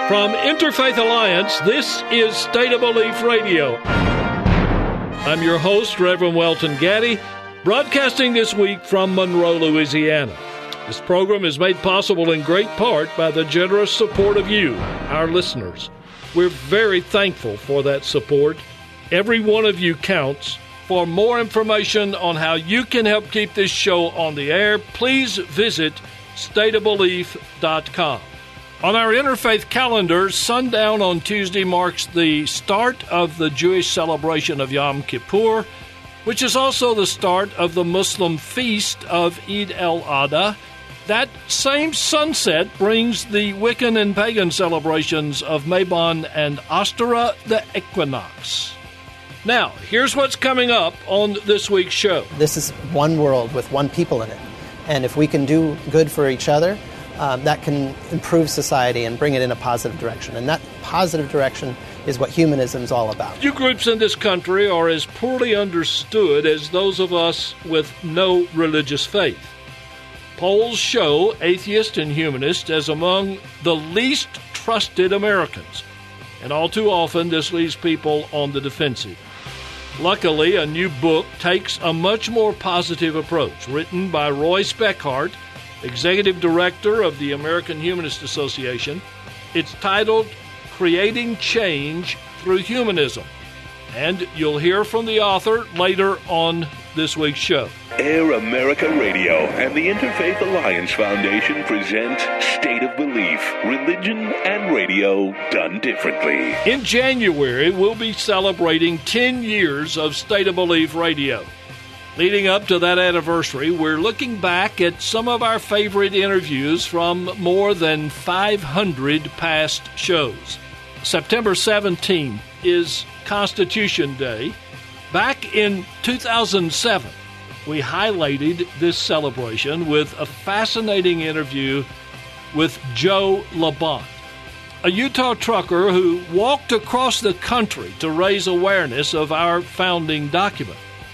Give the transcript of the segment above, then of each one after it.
From Interfaith Alliance, this is State of Belief Radio. I'm your host, Reverend Welton Gaddy, broadcasting this week from Monroe, Louisiana. This program is made possible in great part by the generous support of you, our listeners. We're very thankful for that support. Every one of you counts. For more information on how you can help keep this show on the air, please visit stateofbelief.com. On our interfaith calendar, sundown on Tuesday marks the start of the Jewish celebration of Yom Kippur, which is also the start of the Muslim feast of Eid al-Adha. That same sunset brings the Wiccan and pagan celebrations of Mabon and Ostara, the equinox. Now, here's what's coming up on this week's show. This is one world with one people in it. And if we can do good for each other, that can improve society and bring it in a positive direction. And that positive direction is what humanism is all about. Few groups in this country are as poorly understood as those of us with no religious faith. Polls show atheists and humanists as among the least trusted Americans. And all too often, this leaves people on the defensive. Luckily, a new book takes a much more positive approach, written by Roy Speckhart, Executive Director of the American Humanist Association. It's titled Creating Change Through Humanism. And you'll hear from the author later on this week's show. Air America Radio and the Interfaith Alliance Foundation present State of Belief, Religion and Radio Done Differently. In January, we'll be celebrating 10 years of State of Belief Radio. Leading up to that anniversary, we're looking back at some of our favorite interviews from more than 500 past shows. September 17th is Constitution Day. Back in 2007, we highlighted this celebration with a fascinating interview with Joe LaBont, a Utah trucker who walked across the country to raise awareness of our founding document.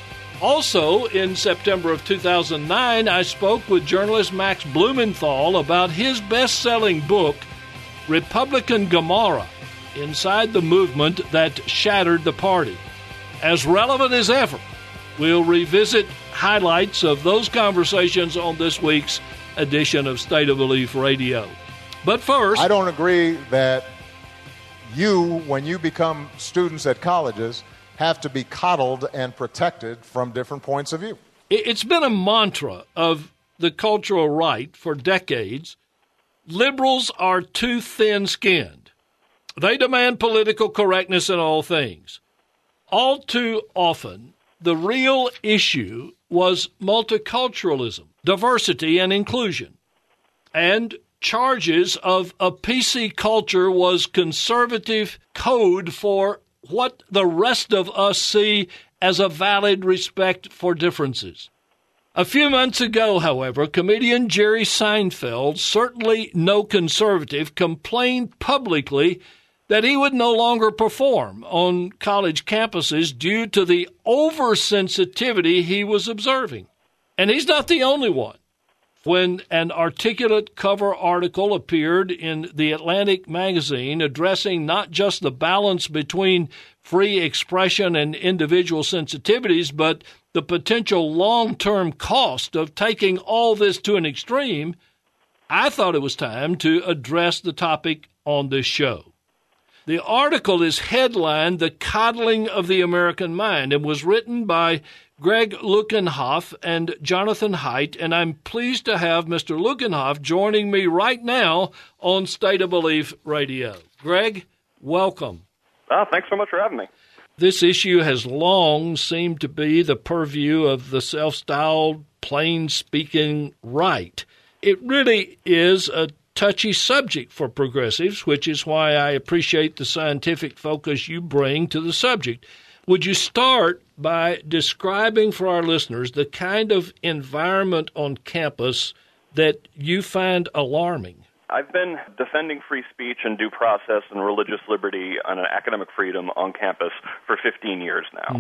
Also, in September of 2009, I spoke with journalist Max Blumenthal about his best-selling book, Republican Gomorrah, Inside the Movement That Shattered the Party. As relevant as ever, we'll revisit highlights of those conversations on this week's edition of State of Belief Radio. But first, I don't agree that you, when you become students at colleges, have to be coddled and protected from different points of view. It's been a mantra of the cultural right for decades. Liberals are too thin-skinned. They demand political correctness in all things. All too often, the real issue was multiculturalism, diversity, and inclusion. And charges of a PC culture was conservative code for what the rest of us see as a valid respect for differences. A few months ago, however, comedian Jerry Seinfeld, certainly no conservative, complained publicly that he would no longer perform on college campuses due to the oversensitivity he was observing. And he's not the only one. When an articulate cover article appeared in The Atlantic magazine addressing not just the balance between free expression and individual sensitivities, but the potential long-term cost of taking all this to an extreme, I thought it was time to address the topic on this show. The article is headlined The Coddling of the American Mind and was written by Greg Lukenhoff and Jonathan Haidt, and I'm pleased to have Mr. Lukenhoff joining me right now on State of Belief Radio. Greg, welcome. Thanks so much for having me. This issue has long seemed to be the purview of the self-styled, plain-speaking right. It really is a touchy subject for progressives, which is why I appreciate the scientific focus you bring to the subject. Would you start by describing for our listeners the kind of environment on campus that you find alarming? I've been defending free speech and due process and religious liberty and academic freedom on campus for 15 years now.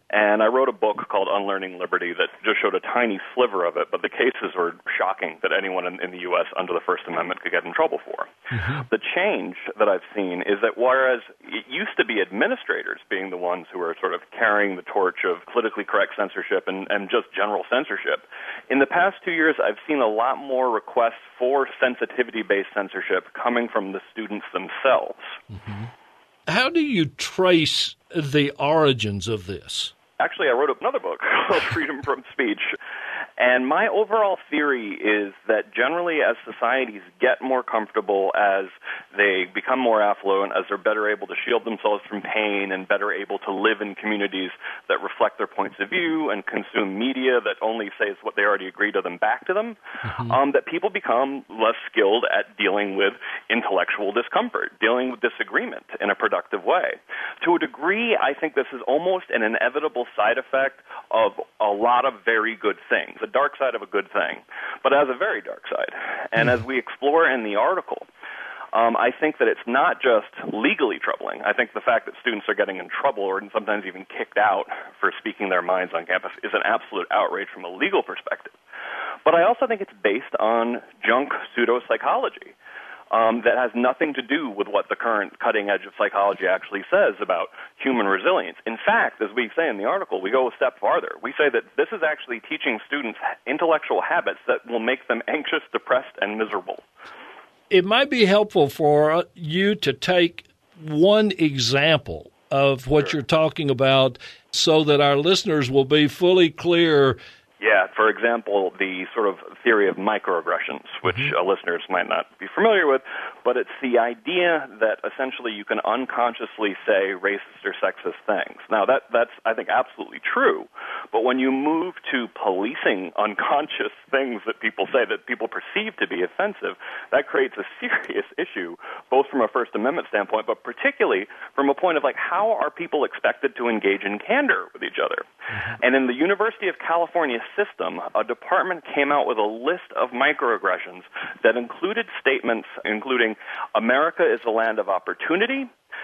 And I wrote a book called Unlearning Liberty that just showed a tiny sliver of it, but the cases were shocking that anyone in the U.S. under the First Amendment could get in trouble for. Mm-hmm. The change that I've seen is that whereas it used to be administrators being the ones who were sort of carrying the torch of politically correct censorship and just general censorship, in the past 2 years I've seen a lot more requests for sensitivity-based censorship coming from the students themselves. Mm-hmm. How do you trace the origins of this? Actually, I wrote another book called Freedom from Speech. And my overall theory is that generally as societies get more comfortable, as they become more affluent, as they're better able to shield themselves from pain and better able to live in communities that reflect their points of view and consume media that only says what they already agree to them back to them, that people become less skilled at dealing with intellectual discomfort, dealing with disagreement in a productive way. To a degree, I think this is almost an inevitable side effect of a lot of very good things. The dark side of a good thing, but it has a very dark side. And as we explore in the article, I think that it's not just legally troubling. I think the fact that students are getting in trouble or sometimes even kicked out for speaking their minds on campus is an absolute outrage from a legal perspective. But I also think it's based on junk pseudopsychology. That has nothing to do with what the current cutting edge of psychology actually says about human resilience. In fact, as we say in the article, we go a step farther. We say that this is actually teaching students intellectual habits that will make them anxious, depressed, and miserable. It might be helpful for you to take one example of what you're talking about so that our listeners will be fully clear. Yeah, for example, the sort of theory of microaggressions, which listeners might not be familiar with, but it's the idea that essentially you can unconsciously say racist or sexist things. Now, that's, I think, absolutely true, but when you move to policing unconscious things that people say that people perceive to be offensive, that creates a serious issue, both from a First Amendment standpoint, but particularly from a point of, like, how are people expected to engage in candor with each other? And in the University of California system, a department came out with a list of microaggressions that included statements including, America is a land of opportunity,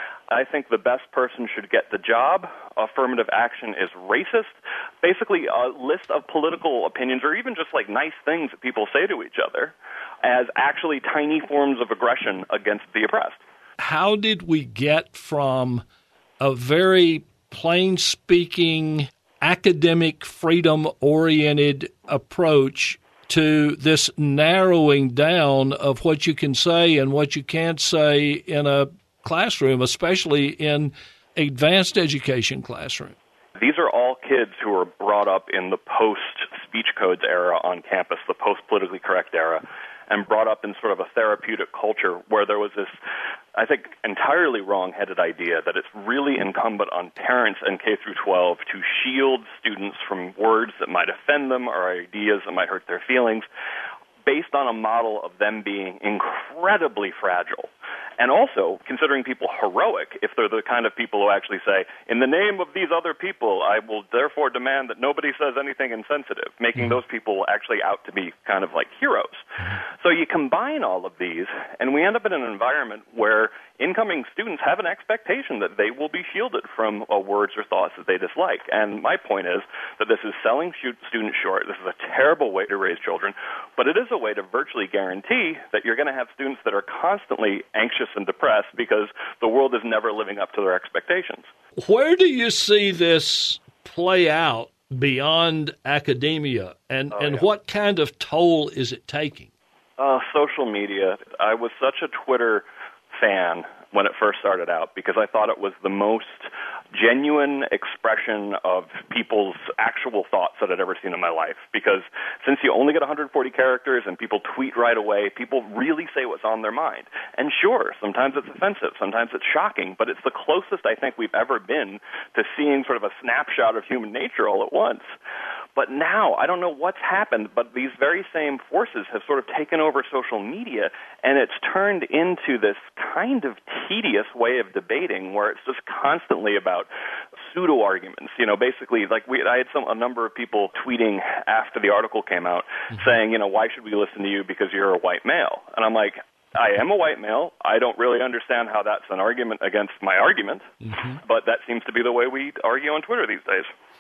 I think the best person should get the job, affirmative action is racist, basically a list of political opinions or even just like nice things that people say to each other as actually tiny forms of aggression against the oppressed. How did we get from a very plain-speaking, academic, freedom-oriented approach to this narrowing down of what you can say and what you can't say in a classroom, especially in advanced education classroom? These are all kids who were brought up in the post-speech codes era on campus, the post-politically correct era, and brought up in sort of a therapeutic culture where there was this, I think, entirely wrong-headed idea that it's really incumbent on parents and K through 12 to shield students from words that might offend them or ideas that might hurt their feelings, based on a model of them being incredibly fragile. And also considering people heroic if they're the kind of people who actually say, in the name of these other people, I will therefore demand that nobody says anything insensitive, making those people actually out to be kind of like heroes. So you combine all of these, and we end up in an environment where incoming students have an expectation that they will be shielded from words or thoughts that they dislike. And my point is that this is selling students short. This is a terrible way to raise children, but it is a way to virtually guarantee that you're going to have students that are constantly anxious and depressed because the world is never living up to their expectations. Where do you see this play out beyond academia, and what kind of toll is it taking? Social media. I was such a Twitter fan when it first started out because I thought it was the most genuine expression of people's actual thoughts that I'd ever seen in my life. Because since you only get 140 characters and people tweet right away, people really say what's on their mind. And sure, sometimes it's offensive, sometimes it's shocking, but it's the closest I think we've ever been to seeing sort of a snapshot of human nature all at once. But now, I don't know what's happened, but these very same forces have sort of taken over social media, and it's turned into this kind of tedious way of debating where it's just constantly about pseudo-arguments. You know, basically, like I had a number of people tweeting after the article came out saying, you know, why should we listen to you because you're a white male? And I'm like, I am a white male. I don't really understand how that's an argument against my argument, but that seems to be the way we argue on Twitter these days.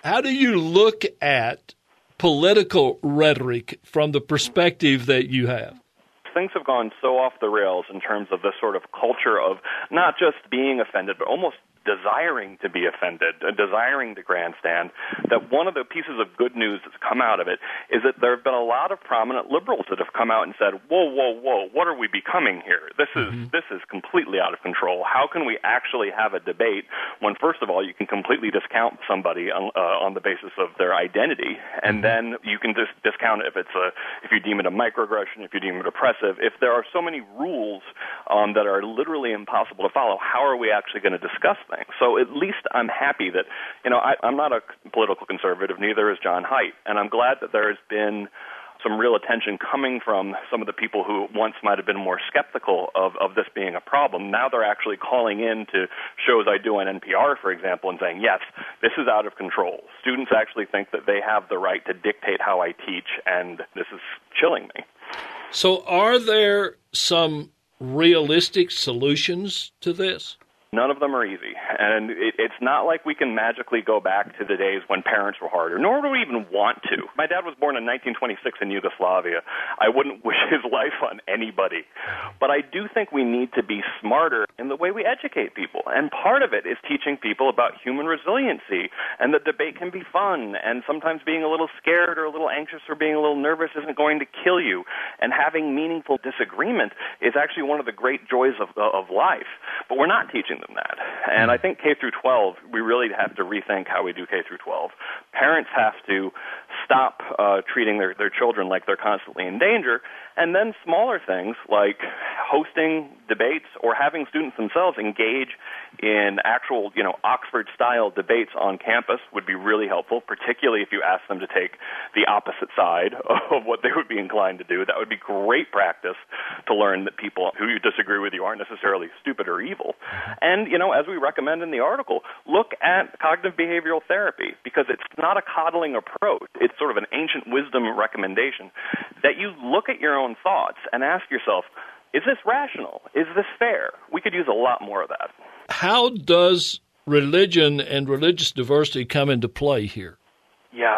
How do you look at political rhetoric from the perspective that you have? Things have gone so off the rails in terms of this sort of culture of not just being offended, but almost desiring to be offended, desiring to grandstand, that one of the pieces of good news that's come out of it is that there have been a lot of prominent liberals that have come out and said, whoa, what are we becoming here? This is completely out of control. How can we actually have a debate when, first of all, you can completely discount somebody on the basis of their identity, and then you can just discount it if you deem it a microaggression, if you deem it oppressive. If there are so many rules that are literally impossible to follow, how are we actually going to discuss things? So at least I'm happy that, I'm not a political conservative, neither is John Haidt, and I'm glad that there has been some real attention coming from some of the people who once might have been more skeptical of this being a problem. Now they're actually calling in to shows I do on NPR, for example, and saying, yes, this is out of control. Students actually think that they have the right to dictate how I teach, and this is chilling me. So are there some realistic solutions to this? None of them are easy, and it's not like we can magically go back to the days when parents were harder, nor do we even want to. My dad was born in 1926 in Yugoslavia. I wouldn't wish his life on anybody. But I do think we need to be smarter in the way we educate people, and part of it is teaching people about human resiliency, and that debate can be fun, and sometimes being a little scared or a little anxious or being a little nervous isn't going to kill you, and having meaningful disagreement is actually one of the great joys of life. But we're not teaching them that. And I think K through 12, we really have to rethink how we do K through 12. Parents have to stop treating their children like they're constantly in danger, and then smaller things like hosting debates or having students themselves engage in actual, Oxford-style debates on campus would be really helpful, particularly if you ask them to take the opposite side of what they would be inclined to do. That would be great practice to learn that people who you disagree with you aren't necessarily stupid or evil. And, as we recommend in the article, look at cognitive behavioral therapy, because it's not a coddling approach. It's sort of an ancient wisdom recommendation that you look at your own thoughts and ask yourself, is this rational? Is this fair? We could use a lot more of that. How does religion and religious diversity come into play here? Yeah,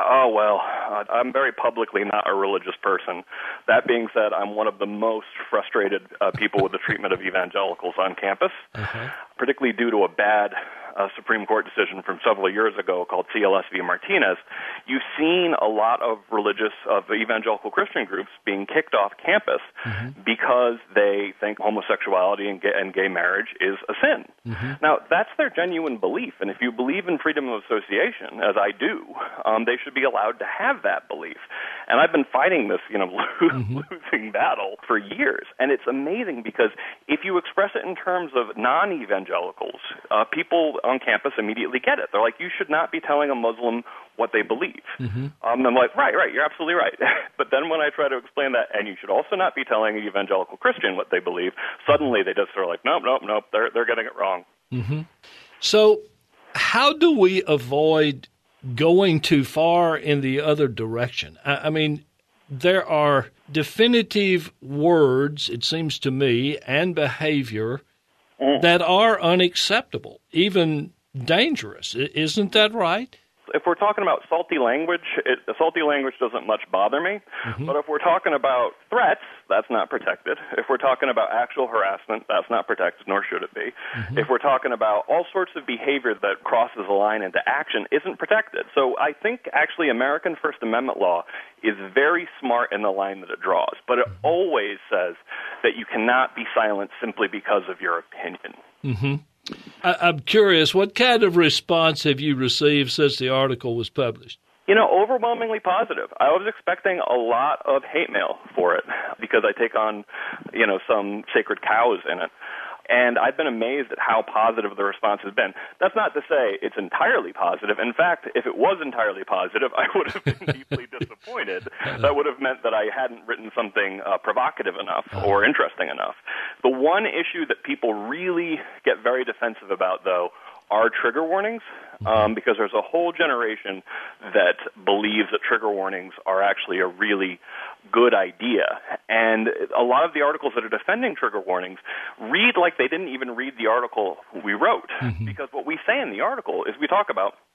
I'm very publicly not a religious person. That being said, I'm one of the most frustrated people with the treatment of evangelicals on campus, particularly due to a bad Supreme Court decision from several years ago called CLS v. Martinez. You've seen a lot of evangelical Christian groups being kicked off campus because they think homosexuality and gay marriage is a sin. Now, that's their genuine belief, and if you believe in freedom of association, as I do, they should be allowed to have that belief. And I've been fighting this, losing battle for years, and it's amazing because if you express it in terms of non-evangelicals, people on campus immediately get it. They're like, you should not be telling a Muslim what they believe. I'm like, right, you're absolutely right. But then when I try to explain that, and you should also not be telling an evangelical Christian what they believe, suddenly they just are like, nope, they're getting it wrong. So how do we avoid going too far in the other direction? I mean, there are definitive words, it seems to me, and behavior that are unacceptable, even dangerous. Isn't that right? If we're talking about salty language doesn't much bother me. But if we're talking about threats, that's not protected. If we're talking about actual harassment, that's not protected, nor should it be. If we're talking about all sorts of behavior that crosses a line into action, isn't protected. So I think actually American First Amendment law is very smart in the line that it draws, but it always says that you cannot be silent simply because of your opinion. I'm curious, what kind of response have you received since the article was published? Overwhelmingly positive. I was expecting a lot of hate mail for it because I take on, some sacred cows in it. And I've been amazed at how positive the response has been. That's not to say it's entirely positive. In fact, if it was entirely positive, I would have been deeply disappointed. That would have meant that I hadn't written something provocative enough or interesting enough. The one issue that people really get very defensive about, though, are trigger warnings, because there's a whole generation that believes that trigger warnings are actually a really good idea. And a lot of the articles that are defending trigger warnings read like they didn't even read the article we wrote, because what we say in the article is we talk about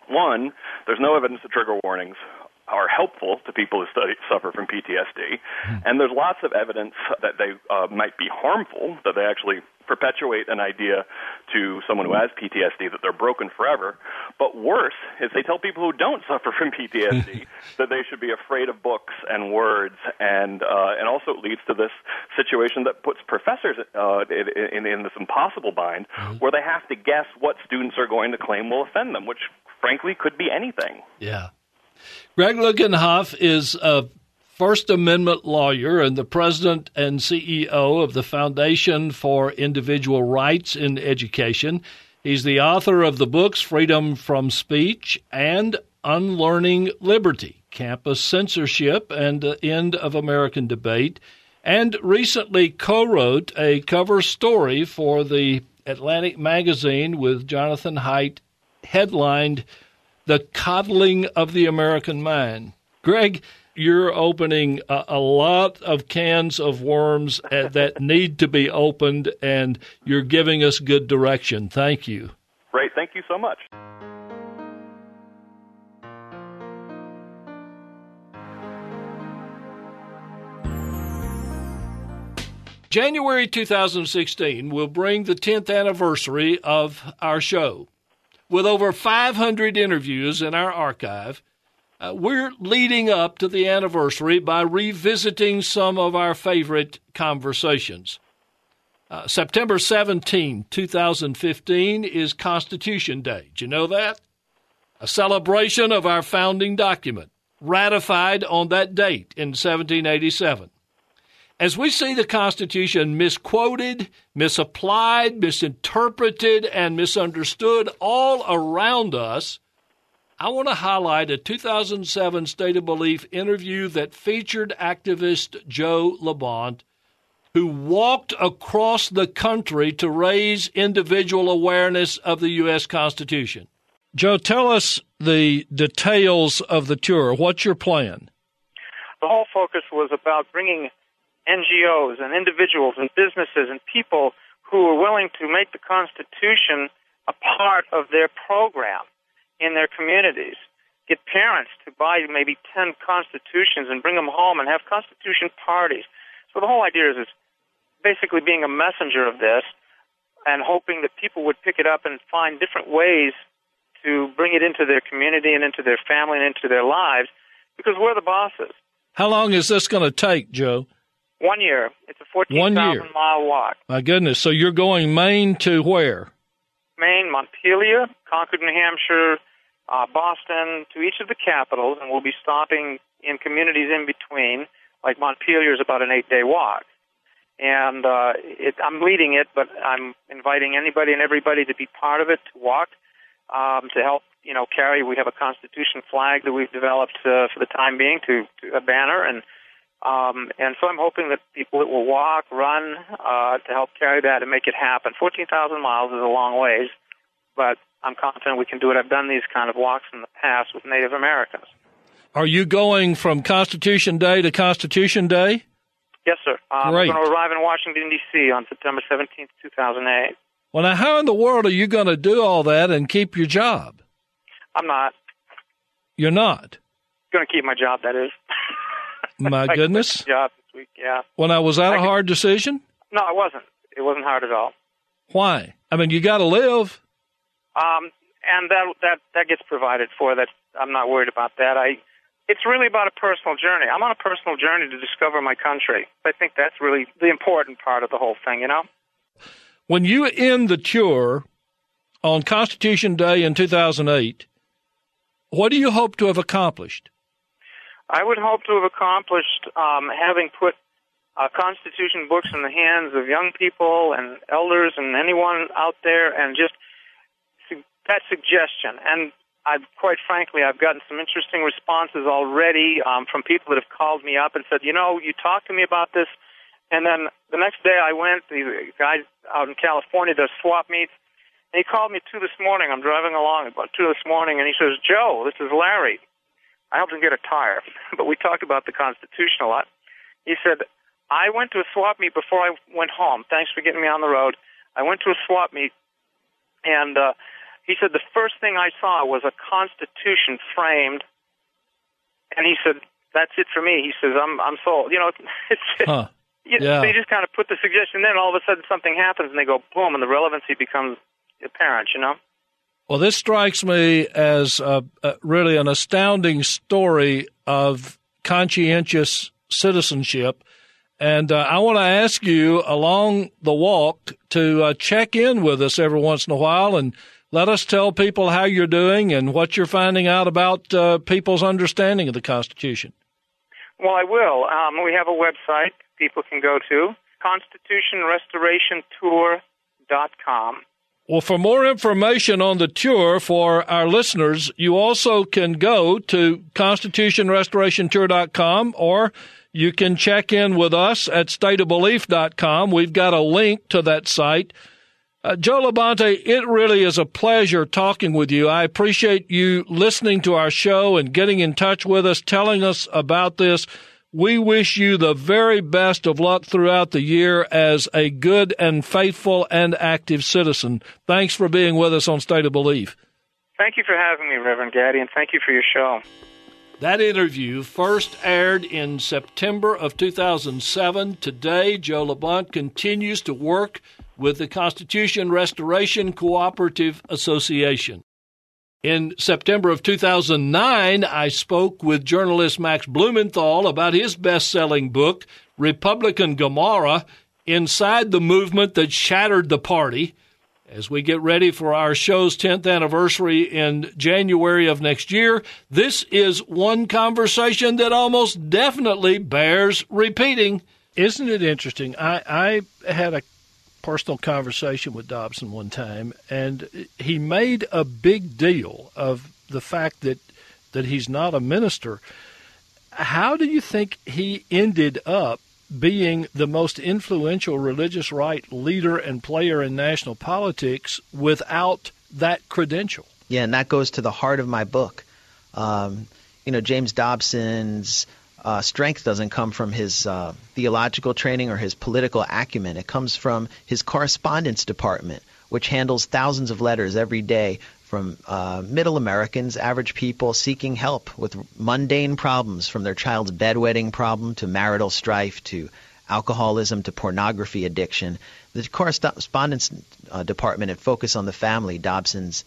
One, there's no evidence that trigger warnings are helpful to people who suffer from PTSD, and there's lots of evidence that they might be harmful, that they actually perpetuate an idea to someone who has PTSD that they're broken forever. But worse is they tell people who don't suffer from PTSD that they should be afraid of books and words, and also it leads to this situation that puts professors in this impossible bind where they have to guess what students are going to claim will offend them, which frankly could be anything. Yeah. Greg Luetgenhoff is a First Amendment lawyer and the president and CEO of the Foundation for Individual Rights in Education. He's the author of the books Freedom from Speech and Unlearning Liberty, Campus Censorship and the End of American Debate, and recently co-wrote a cover story for the Atlantic magazine with Jonathan Haidt headlined The Coddling of the American Mind. Greg, you're opening a lot of cans of worms that need to be opened, and you're giving us good direction. Thank you. Great. Thank you so much. January 2016 will bring the 10th anniversary of our show. With over 500 interviews in our archive, we're leading up to the anniversary by revisiting some of our favorite conversations. September 17, 2015 is Constitution Day. Do you know that? A celebration of our founding document, ratified on that date in 1787. As we see the Constitution misquoted, misapplied, misinterpreted, and misunderstood all around us, I want to highlight a 2007 State of Belief interview that featured activist Joe Labonte, who walked across the country to raise individual awareness of the U.S. Constitution. Joe, tell us the details of the tour. What's your plan? The whole focus was about bringing NGOs and individuals and businesses and people who are willing to make the Constitution a part of their program in their communities. Get parents to buy maybe 10 Constitutions and bring them home and have Constitution parties. So the whole idea is basically being a messenger of this and hoping that people would pick it up and find different ways to bring it into their community and into their family and into their lives, because we're the bosses. How long is this going to take, Joe? 1 year. It's a 14,000-mile walk. My goodness. So you're going Maine to where? Maine, Montpelier, Concord, New Hampshire, Boston, to each of the capitals, and we'll be stopping in communities in between. Like Montpelier is about an 8-day walk. And I'm leading it, but I'm inviting anybody and everybody to be part of it, to walk, to help, carry. We have a Constitution flag that we've developed for the time being, to a banner, and so I'm hoping that people that will walk, run, to help carry that and make it happen. 14,000 miles is a long ways, but I'm confident we can do it. I've done these kind of walks in the past with Native Americans. Are you going from Constitution Day to Constitution Day? Yes, sir. We're going to arrive in Washington, D.C. on September 17th, 2008. Well, now, how in the world are you going to do all that and keep your job? I'm not. You're not? Going to keep my job, that is. My goodness. Job this week, yeah. Well, now, was that a hard decision? No, it wasn't. It wasn't hard at all. Why? I mean, you got to live. And that gets provided for. That I'm not worried about that. It's really about a personal journey. I'm on a personal journey to discover my country. I think that's really the important part of the whole thing, When you end the tour on Constitution Day in 2008, what do you hope to have accomplished? I would hope to have accomplished having put Constitution books in the hands of young people and elders and anyone out there, and just that suggestion. And quite frankly, I've gotten some interesting responses already from people that have called me up and said, you talked to me about this, and then the next day I went, the guy out in California does swap meets, and he called me 2 this morning. I'm driving along about 2 this morning, and he says, Joe, this is Larry. I helped him get a tire, but we talked about the Constitution a lot. He said, I went to a swap meet before I went home. Thanks for getting me on the road. I went to a swap meet, and He said, the first thing I saw was a Constitution framed, and he said, that's it for me. He says, I'm sold. You know, they just kind of put the suggestion there, and all of a sudden something happens, and they go, boom, and the relevancy becomes apparent, you know? Well, this strikes me as really an astounding story of conscientious citizenship. And I want to ask you along the walk to check in with us every once in a while and let us tell people how you're doing and what you're finding out about people's understanding of the Constitution. Well, I will. We have a website people can go to, constitutionrestorationtour.com. Well, for more information on the tour for our listeners, you also can go to constitutionrestorationtour.com, or you can check in with us at stateofbelief.com. We've got a link to that site. Joe Labonte, it really is a pleasure talking with you. I appreciate you listening to our show and getting in touch with us, telling us about this. We wish you the very best of luck throughout the year as a good and faithful and active citizen. Thanks for being with us on State of Belief. Thank you for having me, Reverend Gaddy, and thank you for your show. That interview first aired in September of 2007. Today, Joe Labonte continues to work with the Constitution Restoration Cooperative Association. In September of 2009, I spoke with journalist Max Blumenthal about his best-selling book, Republican Gomorrah, Inside the Movement That Shattered the Party. As we get ready for our show's 10th anniversary in January of next year, this is one conversation that almost definitely bears repeating. Isn't it interesting? I had a personal conversation with Dobson one time, and he made a big deal of the fact that he's not a minister. How do you think he ended up being the most influential religious right leader and player in national politics without that credential? Yeah, and that goes to the heart of my book. James Dobson's strength doesn't come from his theological training or his political acumen. It comes from his correspondence department, which handles thousands of letters every day from middle Americans, average people seeking help with mundane problems, from their child's bedwetting problem to marital strife to alcoholism to pornography addiction. The correspondence department at Focus on the Family, Dobson's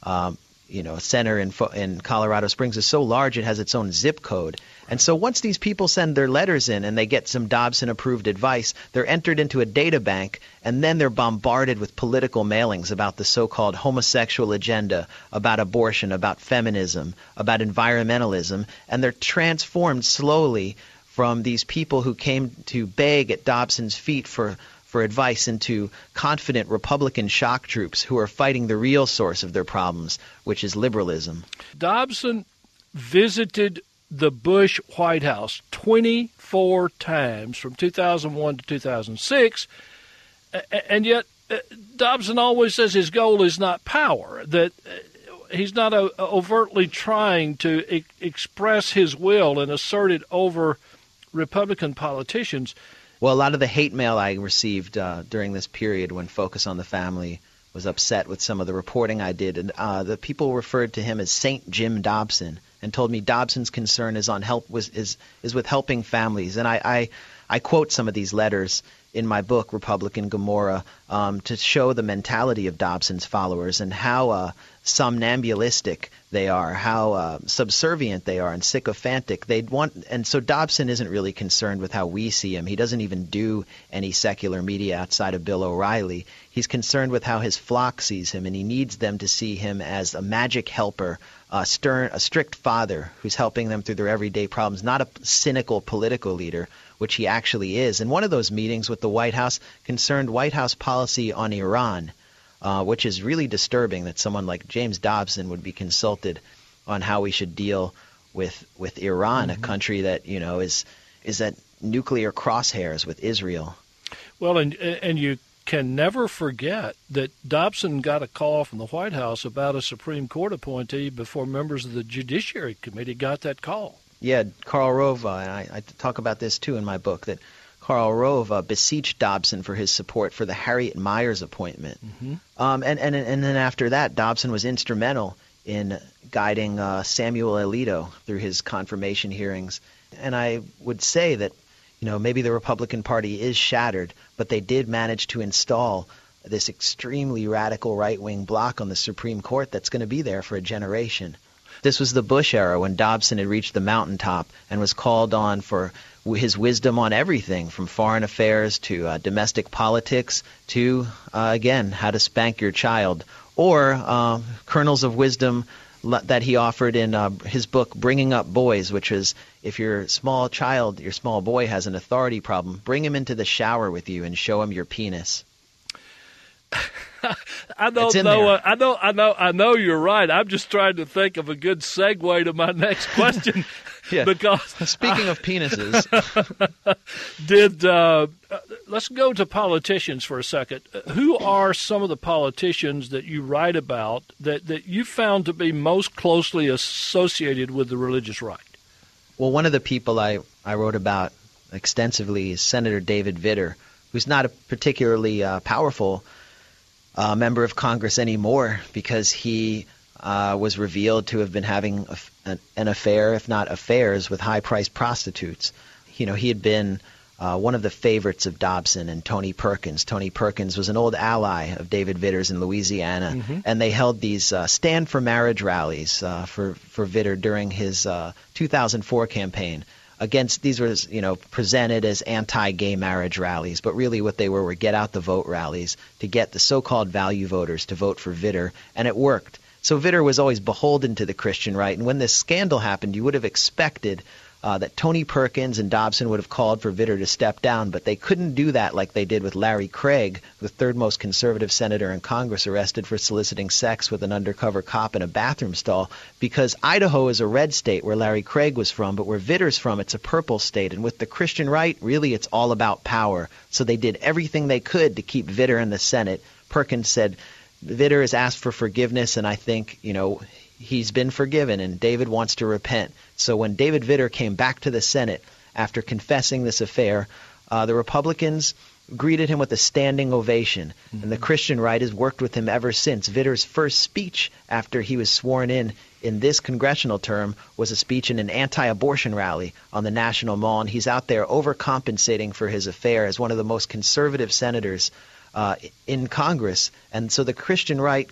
center in Colorado Springs, is so large it has its own zip code. And so once these people send their letters in and they get some Dobson-approved advice, they're entered into a data bank, and then they're bombarded with political mailings about the so-called homosexual agenda, about abortion, about feminism, about environmentalism, and they're transformed slowly from these people who came to beg at Dobson's feet for advice into confident Republican shock troops who are fighting the real source of their problems, which is liberalism. Dobson visited the Bush White House 24 times from 2001 to 2006, and yet Dobson always says his goal is not power, that he's not overtly trying to express his will and assert it over Republican politicians. Well, a lot of the hate mail I received during this period when Focus on the Family was upset with some of the reporting I did, and the people referred to him as Saint Jim Dobson and told me Dobson's concern is with helping families. And I quote some of these letters in my book, Republican Gomorrah, to show the mentality of Dobson's followers and how somnambulistic they are, how subservient they are and sycophantic. And so Dobson isn't really concerned with how we see him. He doesn't even do any secular media outside of Bill O'Reilly. He's concerned with how his flock sees him, and he needs them to see him as a magic helper, a strict father who's helping them through their everyday problems, not a cynical political leader, which he actually is. And one of those meetings with the White House concerned White House policy on Iran, which is really disturbing that someone like James Dobson would be consulted on how we should deal with Iran, a country that is at nuclear crosshairs with Israel. Well, and you can never forget that Dobson got a call from the White House about a Supreme Court appointee before members of the Judiciary Committee got that call. Yeah, Karl Rove, and I talk about this too in my book, that Karl Rove, beseeched Dobson for his support for the Harriet Miers appointment. And then after that, Dobson was instrumental in guiding Samuel Alito through his confirmation hearings. And I would say that, maybe the Republican Party is shattered, but they did manage to install this extremely radical right-wing bloc on the Supreme Court that's going to be there for a generation. This was the Bush era when Dobson had reached the mountaintop and was called on for his wisdom on everything from foreign affairs to domestic politics to, again, how to spank your child, or kernels of wisdom that he offered in his book Bringing Up Boys, which is if your small child, your small boy has an authority problem, bring him into the shower with you and show him your penis. I don't know. I know you're right. I'm just trying to think of a good segue to my next question. Yeah. Because speaking of penises, let's go to politicians for a second. Who are some of the politicians that you write about that you found to be most closely associated with the religious right? Well, one of the people I wrote about extensively is Senator David Vitter, who's not a particularly powerful member of Congress anymore because he was revealed to have been having an affair, if not affairs, with high-priced prostitutes. He had been one of the favorites of Dobson and Tony Perkins. Tony Perkins was an old ally of David Vitter's in Louisiana, and they held these Stand for Marriage rallies for Vitter during his 2004 campaign. These were, presented as anti-gay marriage rallies, but really what they were get out the vote rallies to get the so-called value voters to vote for Vitter, and it worked. So Vitter was always beholden to the Christian right, and when this scandal happened, you would have expected that Tony Perkins and Dobson would have called for Vitter to step down, but they couldn't do that like they did with Larry Craig, the third most conservative senator in Congress, arrested for soliciting sex with an undercover cop in a bathroom stall, because Idaho is a red state where Larry Craig was from, but where Vitter's from, it's a purple state. And with the Christian right, really it's all about power. So they did everything they could to keep Vitter in the Senate. Perkins said, Vitter has asked for forgiveness, and I think, he's been forgiven, and David wants to repent. So when David Vitter came back to the Senate after confessing this affair, the Republicans greeted him with a standing ovation, and the Christian right has worked with him ever since. Vitter's first speech after he was sworn in this congressional term was a speech in an anti-abortion rally on the National Mall, and he's out there overcompensating for his affair as one of the most conservative senators in Congress. And so the Christian right,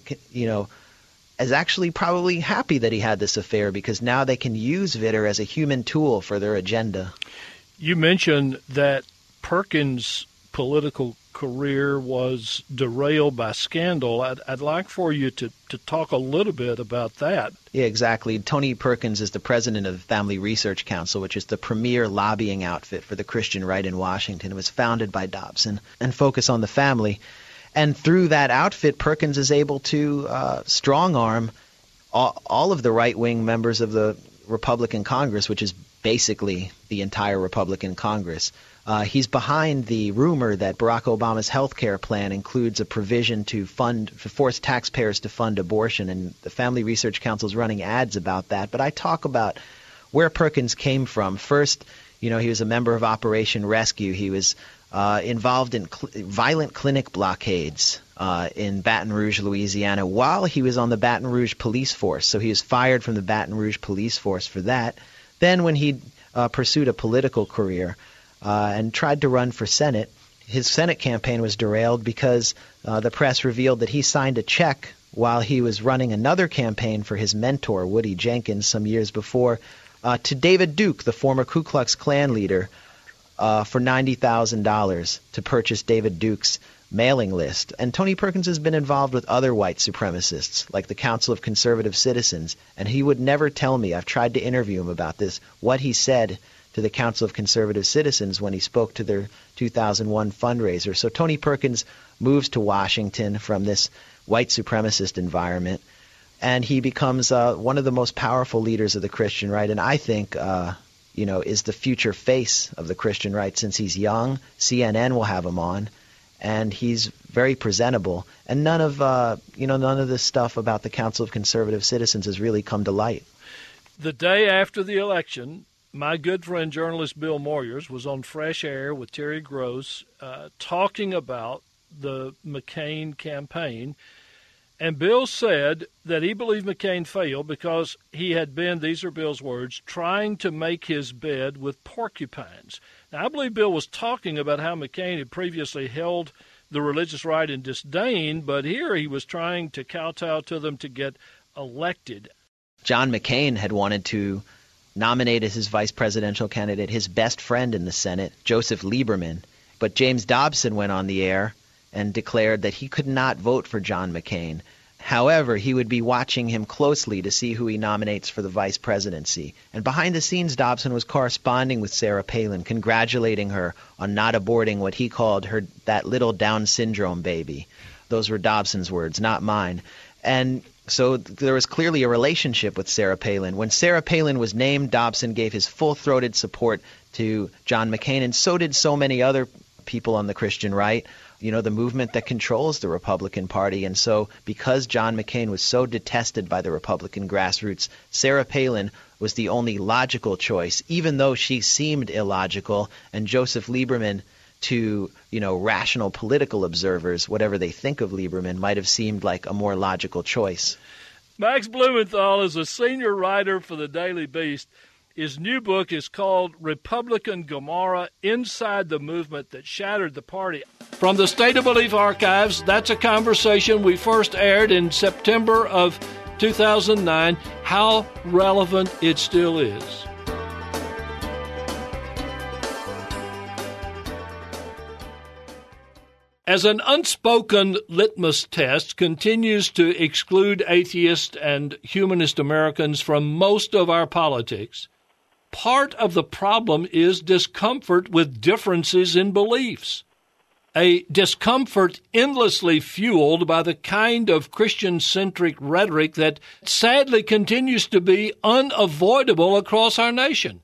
is actually probably happy that he had this affair because now they can use Vitter as a human tool for their agenda. You mentioned that Perkins' political career was derailed by scandal. I'd like for you to talk a little bit about that. Yeah, exactly. Tony Perkins is the president of the Family Research Council, which is the premier lobbying outfit for the Christian right in Washington. It was founded by Dobson and focused on the family. And through that outfit, Perkins is able to strong-arm all of the right-wing members of the Republican Congress, which is basically the entire Republican Congress. He's behind the rumor that Barack Obama's health care plan includes a provision to force taxpayers to fund abortion, and the Family Research Council is running ads about that. But I talk about where Perkins came from. First, he was a member of Operation Rescue. He was involved in violent clinic blockades in Baton Rouge, Louisiana, while he was on the Baton Rouge police force. So he was fired from the Baton Rouge police force for that. Then when he pursued a political career and tried to run for Senate, his Senate campaign was derailed because the press revealed that he signed a check while he was running another campaign for his mentor, Woody Jenkins, some years before, to David Duke, the former Ku Klux Klan leader, for $90,000 to purchase David Duke's mailing list. And Tony Perkins has been involved with other white supremacists, like the Council of Conservative Citizens, and he would never tell me, I've tried to interview him about this, what he said to the Council of Conservative Citizens when he spoke to their 2001 fundraiser. So Tony Perkins moves to Washington from this white supremacist environment, and he becomes one of the most powerful leaders of the Christian right, and I think is the future face of the Christian right since he's young. CNN will have him on, and he's very presentable. And none of this stuff about the Council of Conservative Citizens has really come to light. The day after the election, my good friend journalist Bill Moyers was on Fresh Air with Terry Gross talking about the McCain campaign. And Bill said that he believed McCain failed because he had been, these are Bill's words, trying to make his bed with porcupines. Now, I believe Bill was talking about how McCain had previously held the religious right in disdain, but here he was trying to kowtow to them to get elected. John McCain had wanted to nominate as his vice presidential candidate his best friend in the Senate, Joseph Lieberman, but James Dobson went on the air and declared that he could not vote for John McCain. However, he would be watching him closely to see who he nominates for the vice presidency. And behind the scenes, Dobson was corresponding with Sarah Palin, congratulating her on not aborting what he called that little Down syndrome baby. Those were Dobson's words, not mine. And so there was clearly a relationship with Sarah Palin. When Sarah Palin was named, Dobson gave his full-throated support to John McCain, and so did so many other people on the Christian right, the movement that controls the Republican Party. And so because John McCain was so detested by the Republican grassroots, Sarah Palin was the only logical choice, even though she seemed illogical, and Joseph Lieberman, to rational political observers, whatever they think of Lieberman, might have seemed like a more logical choice. Max Blumenthal is a senior writer for the Daily Beast. His new book is called Republican Gomorrah, Inside the Movement That Shattered the Party. From the State of Belief archives, that's a conversation we first aired in September of 2009. How relevant it still is. As an unspoken litmus test continues to exclude atheist and humanist Americans from most of our politics, part of the problem is discomfort with differences in beliefs, a discomfort endlessly fueled by the kind of Christian-centric rhetoric that sadly continues to be unavoidable across our nation.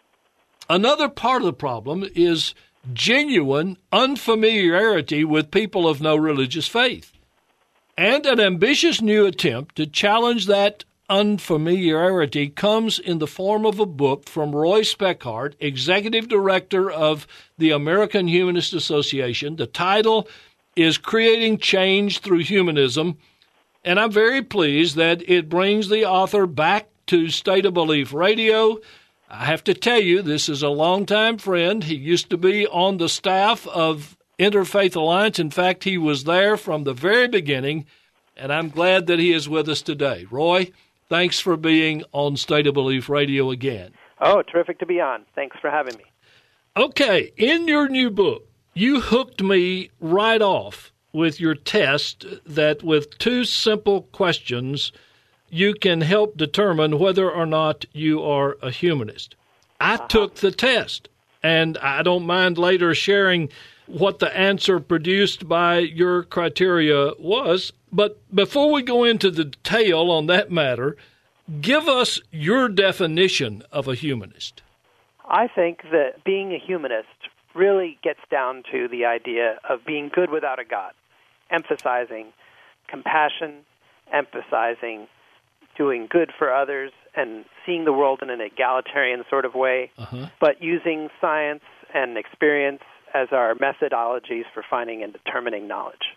Another part of the problem is genuine unfamiliarity with people of no religious faith, and an ambitious new attempt to challenge that unfamiliarity comes in the form of a book from Roy Speckhard, Executive Director of the American Humanist Association. The title is Creating Change Through Humanism, and I'm very pleased that it brings the author back to State of Belief Radio. I have to tell you, this is a longtime friend. He used to be on the staff of Interfaith Alliance. In fact, he was there from the very beginning, and I'm glad that he is with us today. Roy, thanks for being on State of Belief Radio again. Oh, terrific to be on. Thanks for having me. Okay, in your new book, you hooked me right off with your test that with two simple questions, you can help determine whether or not you are a humanist. I took the test, and I don't mind later sharing what the answer produced by your criteria was. But before we go into the detail on that matter, give us your definition of a humanist. I think that being a humanist really gets down to the idea of being good without a God, emphasizing compassion, emphasizing doing good for others, and seeing the world in an egalitarian sort of way, but using science and experience as our methodologies for finding and determining knowledge.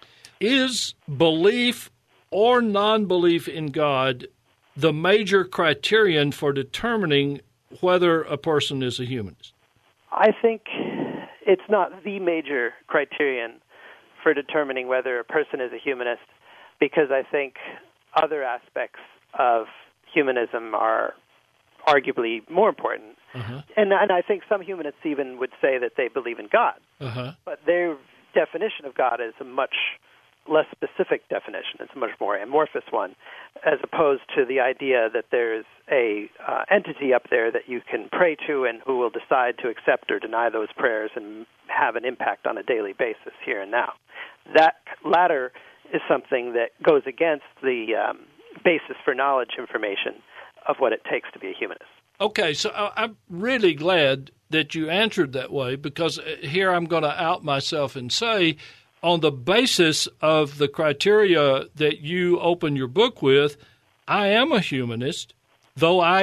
Is belief or non-belief in God the major criterion for determining whether a person is a humanist? I think it's not the major criterion for determining whether a person is a humanist, because I think other aspects of humanism are arguably more important. And I think some humanists even would say that they believe in God. But their definition of God is a much less specific definition. It's a much more amorphous one, as opposed to the idea that there's a entity up there that you can pray to and who will decide to accept or deny those prayers and have an impact on a daily basis here and now. That latter is something that goes against the basis for knowledge information of what it takes to be a humanist. Okay, so I'm really glad that you answered that way, because here I'm going to out myself and say, on the basis of the criteria that you open your book with, I am a humanist, though I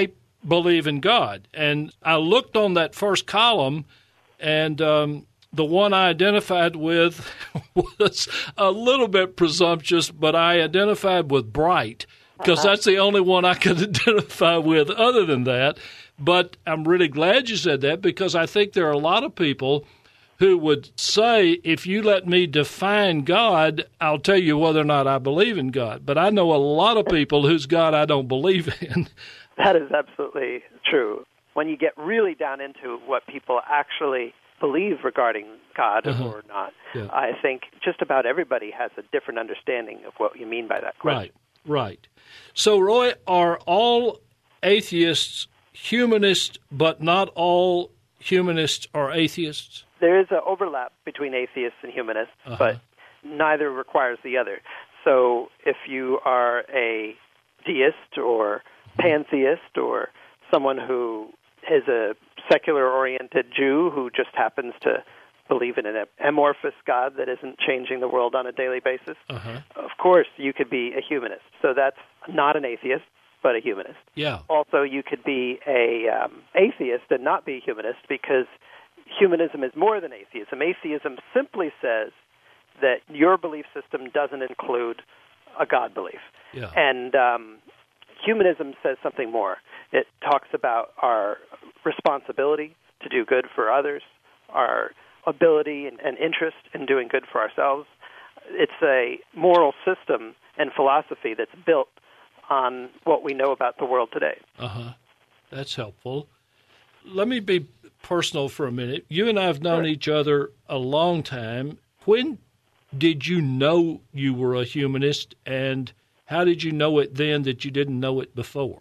believe in God. And I looked on that first column, and the one I identified with was a little bit presumptuous, but I identified with bright because that's the only one I could identify with other than that. But I'm really glad you said that, because I think there are a lot of people who would say, if you let me define God, I'll tell you whether or not I believe in God. But I know a lot of people whose God I don't believe in. That is absolutely true. When you get really down into what people actually believe regarding God or not, I think just about everybody has a different understanding of what you mean by that question. Right. So, Roy, are all atheists humanists, but not all humanists are atheists? There is an overlap between atheists and humanists, but neither requires the other. So if you are a deist or pantheist or someone who is a secular-oriented Jew who just happens to believe in an amorphous God that isn't changing the world on a daily basis, of course you could be a humanist. So that's not an atheist, but a humanist. Yeah. Also, you could be a atheist and not be a humanist, because humanism is more than atheism. Atheism simply says that your belief system doesn't include a God belief. Yeah. And humanism says something more. It talks about our responsibility to do good for others, our ability and interest in doing good for ourselves. It's a moral system and philosophy that's built on what we know about the world today. That's helpful. Let me be personal for a minute. You and I have known each other a long time. When did you know you were a humanist, and how did you know it then that you didn't know it before?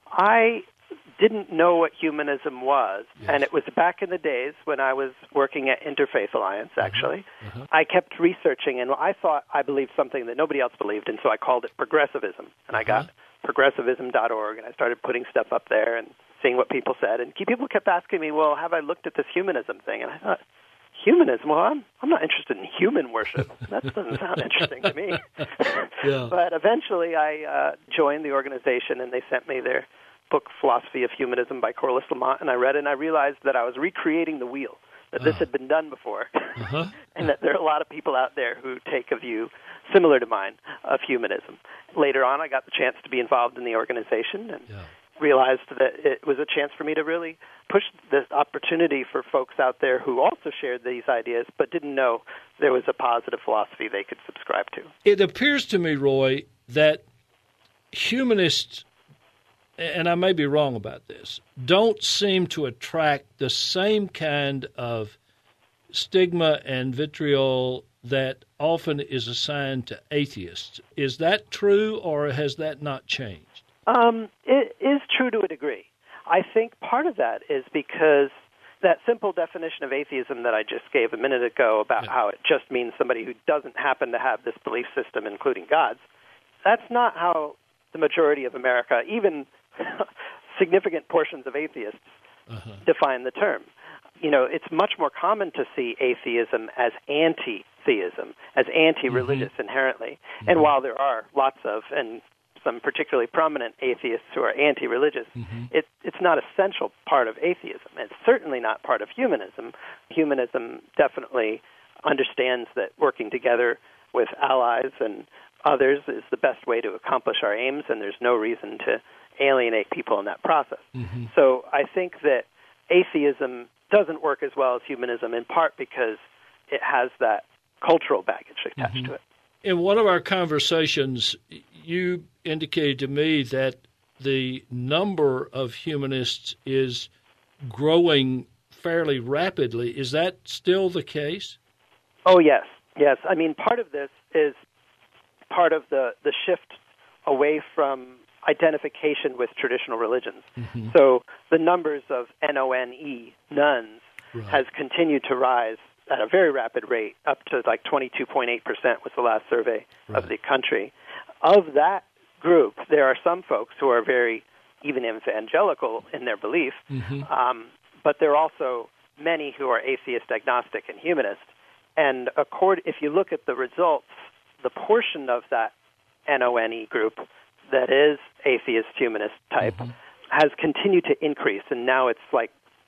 I didn't know what humanism was, and it was back in the days when I was working at Interfaith Alliance, actually. I kept researching, and I thought I believed something that nobody else believed, and so I called it progressivism. And I got progressivism.org, and I started putting stuff up there and seeing what people said. And people kept asking me, well, have I looked at this humanism thing? And I thought, humanism? Well, I'm not interested in human worship. That doesn't sound interesting to me. But eventually I joined the organization, and they sent me their book, Philosophy of Humanism by Corliss Lamont, and I read it, and I realized that I was recreating the wheel, that this had been done before, and that there are a lot of people out there who take a view similar to mine of humanism. Later on, I got the chance to be involved in the organization and realized that it was a chance for me to really push this opportunity for folks out there who also shared these ideas but didn't know there was a positive philosophy they could subscribe to. It appears to me, Roy, that humanists, and I may be wrong about this, don't seem to attract the same kind of stigma and vitriol that often is assigned to atheists. Is that true, or has that not changed? It is true to a degree. I think part of that is because that simple definition of atheism that I just gave a minute ago about how it just means somebody who doesn't happen to have this belief system, including God's, that's not how the majority of America, even significant portions of atheists, define the term. You know, it's much more common to see atheism as anti-theism, as anti-religious inherently. And while there are lots of, and some particularly prominent atheists who are anti-religious, it's not an essential part of atheism. It's certainly not part of humanism. Humanism definitely understands that working together with allies and others is the best way to accomplish our aims, and there's no reason to alienate people in that process. So I think that atheism doesn't work as well as humanism, in part because it has that cultural baggage attached to it. In one of our conversations, you indicated to me that the number of humanists is growing fairly rapidly. Is that still the case? Oh, yes. Yes. I mean, part of this is part of the shift away from identification with traditional religions. So the numbers of NONE, nuns, has continued to rise at a very rapid rate, up to like 22.8% was the last survey of the country. Of that group, there are some folks who are very even evangelical in their belief, but there are also many who are atheist, agnostic, and humanist. And if you look at the results, the portion of that NONE group that is atheist, humanist type has continued to increase, and now it's like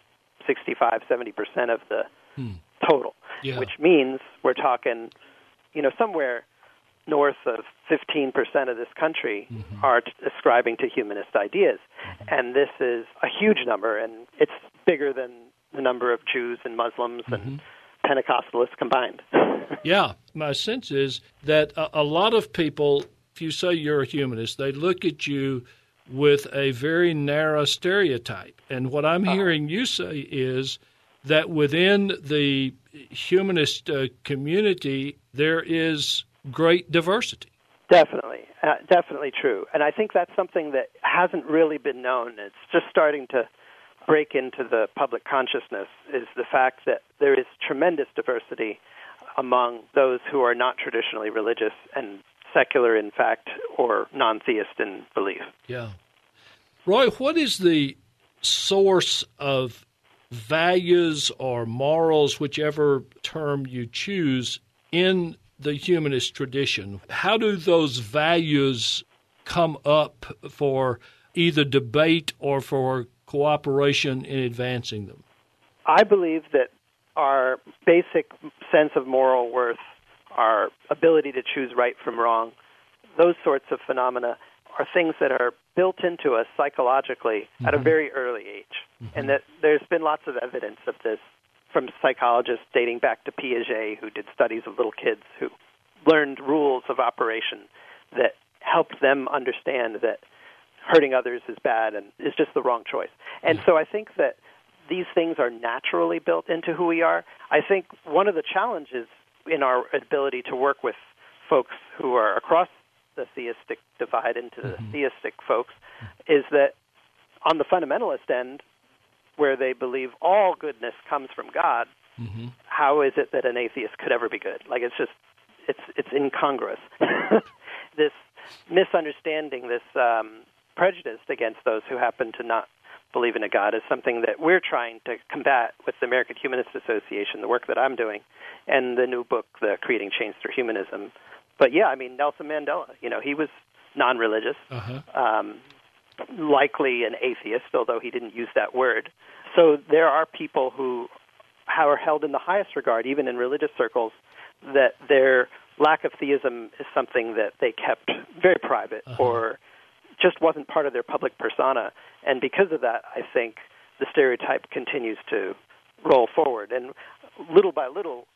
65, 70% of the total, which means we're talking, somewhere north of 15% of this country are ascribing to humanist ideas. And this is a huge number, and it's bigger than the number of Jews and Muslims and Pentecostalists combined. Yeah, my sense is that a lot of people, if you say you're a humanist, they look at you with a very narrow stereotype. And what I'm hearing you say is that within the humanist community, there is great diversity. Definitely true. And I think that's something that hasn't really been known. It's just starting to break into the public consciousness, is the fact that there is tremendous diversity among those who are not traditionally religious and secular in fact or non-theist in belief. Yeah. Roy, what is the source of values or morals, whichever term you choose, in the humanist tradition? How do those values come up for either debate or for cooperation in advancing them? I believe that our basic sense of moral worth, our ability to choose right from wrong, those sorts of phenomena are things that are built into us psychologically at a very early age. And that there's been lots of evidence of this from psychologists dating back to Piaget, who did studies of little kids who learned rules of operation that helped them understand that hurting others is bad and is just the wrong choice. And so I think that these things are naturally built into who we are. I think one of the challenges in our ability to work with folks who are across the theistic divide into the theistic folks is that on the fundamentalist end, where they believe all goodness comes from God, how is it that an atheist could ever be good? Like, it's incongruous. This misunderstanding, this prejudice against those who happen to not believe in a God is something that we're trying to combat with the American Humanist Association, the work that I'm doing, and the new book, The Creating Change Through Humanism. But yeah, I mean, Nelson Mandela, he was non-religious, likely an atheist, although he didn't use that word. So there are people who are held in the highest regard, even in religious circles, that their lack of theism is something that they kept very private or just wasn't part of their public persona. And because of that, I think the stereotype continues to roll forward. And little by little,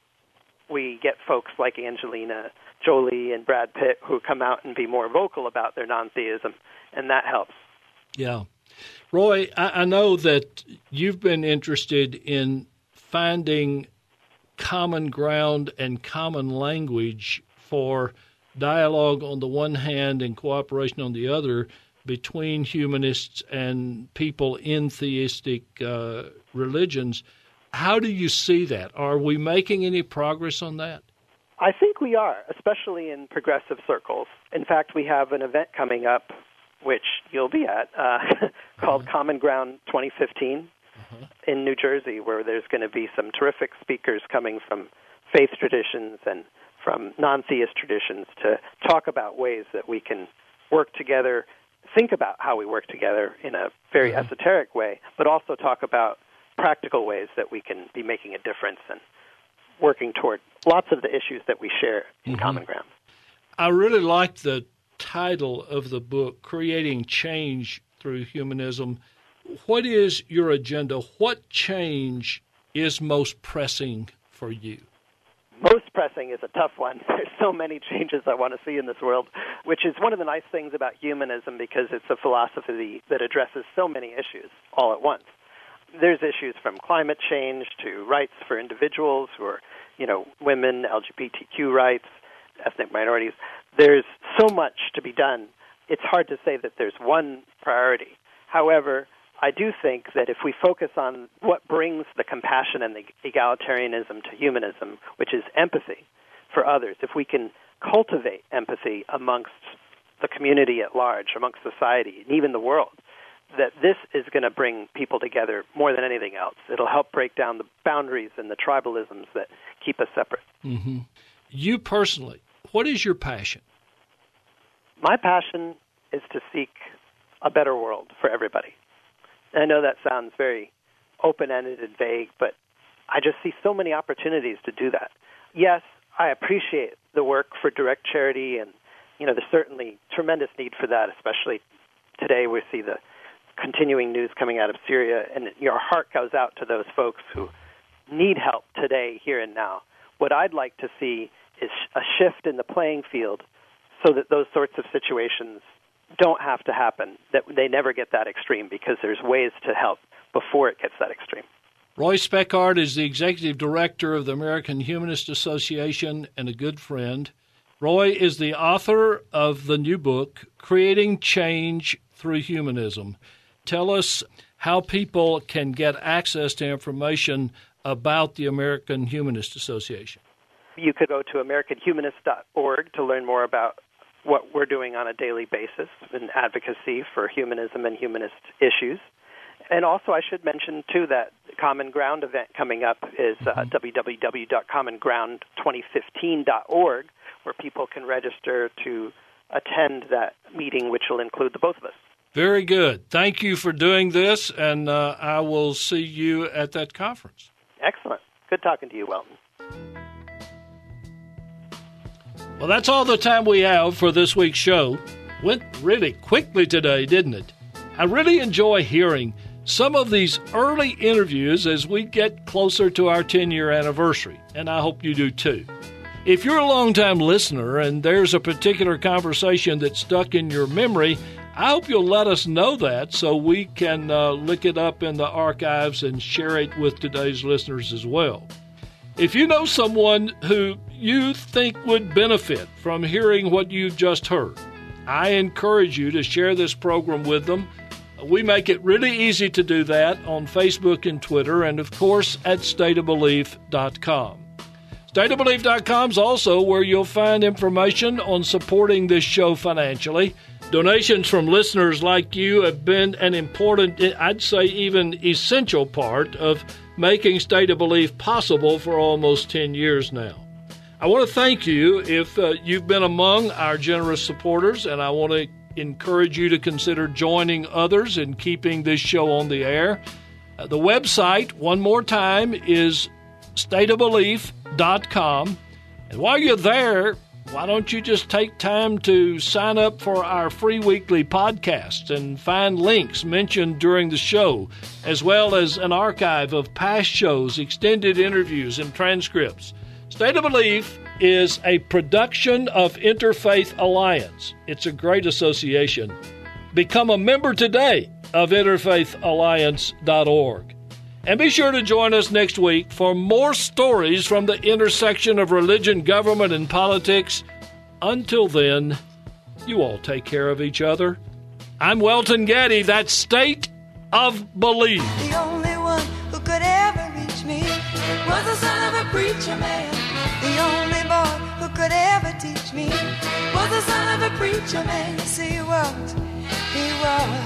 we get folks like Angelina Jolie and Brad Pitt who come out and be more vocal about their non-theism, and that helps. Yeah. Roy, I know that you've been interested in finding common ground and common language for dialogue on the one hand and cooperation on the other between humanists and people in theistic religions. How do you see that? Are we making any progress on that? I think we are, especially in progressive circles. In fact, we have an event coming up, which you'll be at, called Common Ground 2015 in New Jersey, where there's going to be some terrific speakers coming from faith traditions and from non-theist traditions to talk about ways that we can work together, think about how we work together in a very esoteric way, but also talk about practical ways that we can be making a difference and working toward lots of the issues that we share in common ground. I really like the title of the book, Creating Change Through Humanism. What is your agenda? What change is most pressing for you? Most pressing is a tough one. There's so many changes I want to see in this world, which is one of the nice things about humanism because it's a philosophy that addresses so many issues all at once. There's issues from climate change to rights for individuals who are, women, LGBTQ rights, ethnic minorities. There's so much to be done. It's hard to say that there's one priority. However, I do think that if we focus on what brings the compassion and the egalitarianism to humanism, which is empathy for others, if we can cultivate empathy amongst the community at large, amongst society, and even the world, that this is going to bring people together more than anything else. It'll help break down the boundaries and the tribalisms that keep us separate. You personally, what is your passion? My passion is to seek a better world for everybody. And I know that sounds very open-ended and vague, but I just see so many opportunities to do that. Yes, I appreciate the work for direct charity, and there's certainly tremendous need for that, especially today we see the continuing news coming out of Syria, and your heart goes out to those folks who need help today, here and now. What I'd like to see is a shift in the playing field so that those sorts of situations don't have to happen, that they never get that extreme, because there's ways to help before it gets that extreme. Roy Speckhard is the Executive Director of the American Humanist Association and a good friend. Roy is the author of the new book, Creating Change Through Humanism. Tell us how people can get access to information about the American Humanist Association. You could go to AmericanHumanist.org to learn more about what we're doing on a daily basis in advocacy for humanism and humanist issues. And also I should mention, too, that the Common Ground event coming up is www.commonground2015.org, where people can register to attend that meeting, which will include the both of us. Very good. Thank you for doing this, and I will see you at that conference. Excellent. Good talking to you, Welton. Well, that's all the time we have for this week's show. Went really quickly today, didn't it? I really enjoy hearing some of these early interviews as we get closer to our 10-year anniversary, and I hope you do too. If you're a longtime listener and there's a particular conversation that's stuck in your memory, I hope you'll let us know that so we can look it up in the archives and share it with today's listeners as well. If you know someone who you think would benefit from hearing what you've just heard, I encourage you to share this program with them. We make it really easy to do that on Facebook and Twitter, and of course at stateofbelief.com. Stateofbelief.com is also where you'll find information on supporting this show financially. Donations from listeners like you have been an important, I'd say even essential part of making State of Belief possible for almost 10 years now. I want to thank you if you've been among our generous supporters, and I want to encourage you to consider joining others in keeping this show on the air. The website, one more time, is stateofbelief.com. And while you're there, why don't you just take time to sign up for our free weekly podcasts and find links mentioned during the show, as well as an archive of past shows, extended interviews, and transcripts. State of Belief is a production of Interfaith Alliance. It's a great association. Become a member today of interfaithalliance.org. And be sure to join us next week for more stories from the intersection of religion, government, and politics. Until then, you all take care of each other. I'm Welton Gaddy. That's State of Belief. The only one who could ever reach me was the son of a preacher man. The only boy who could ever teach me was the son of a preacher man. Yes, he was.